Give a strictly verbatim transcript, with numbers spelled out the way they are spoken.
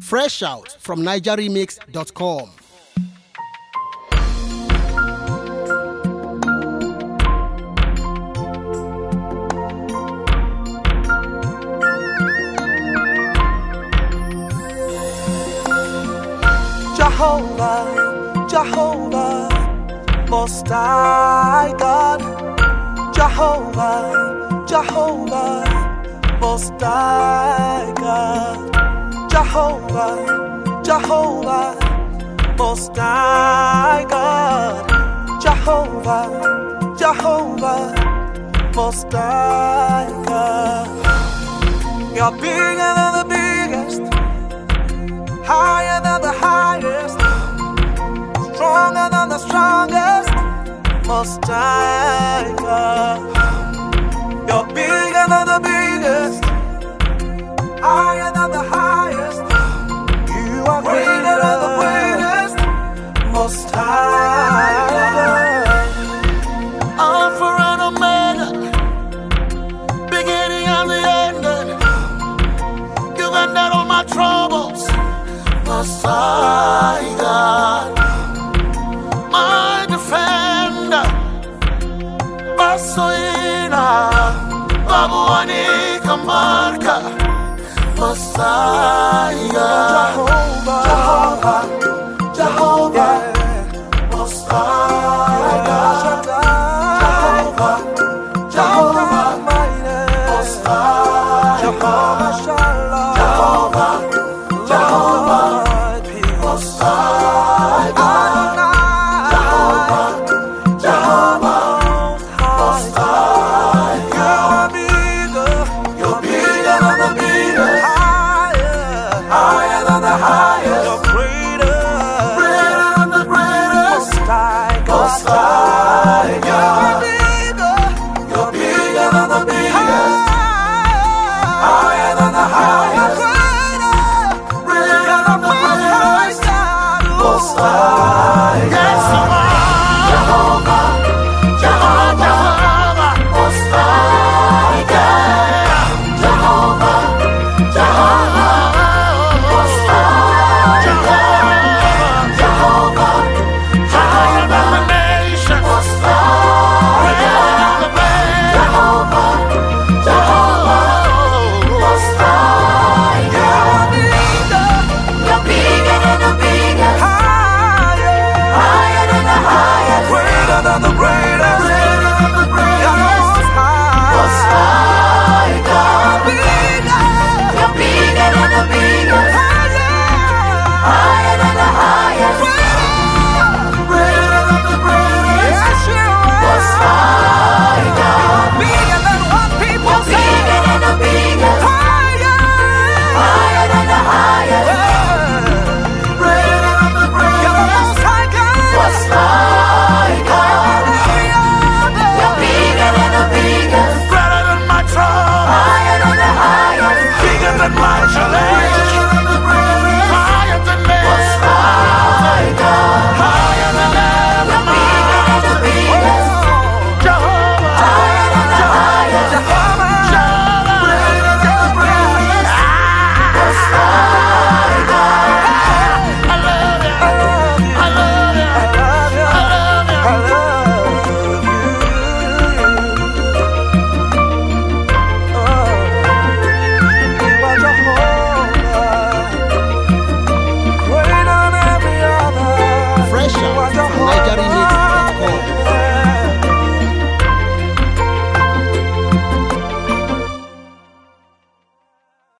Fresh out from niger remix dot com. Jehovah, Jehovah, Most High God. Jehovah, Jehovah, Most High God. Jehovah, Jehovah, Most High God. Jehovah, Jehovah, Most High God. You're bigger than the biggest, higher than the highest, stronger than the strongest, Most High God. You're bigger than the biggest, higher than the highest, you are greater than the greatest, Most High God. Alpha and Omega, beginning and the ending, you've ended all my troubles, Most High God. My defender, Basoina, Babuani Kamarka, Most High God.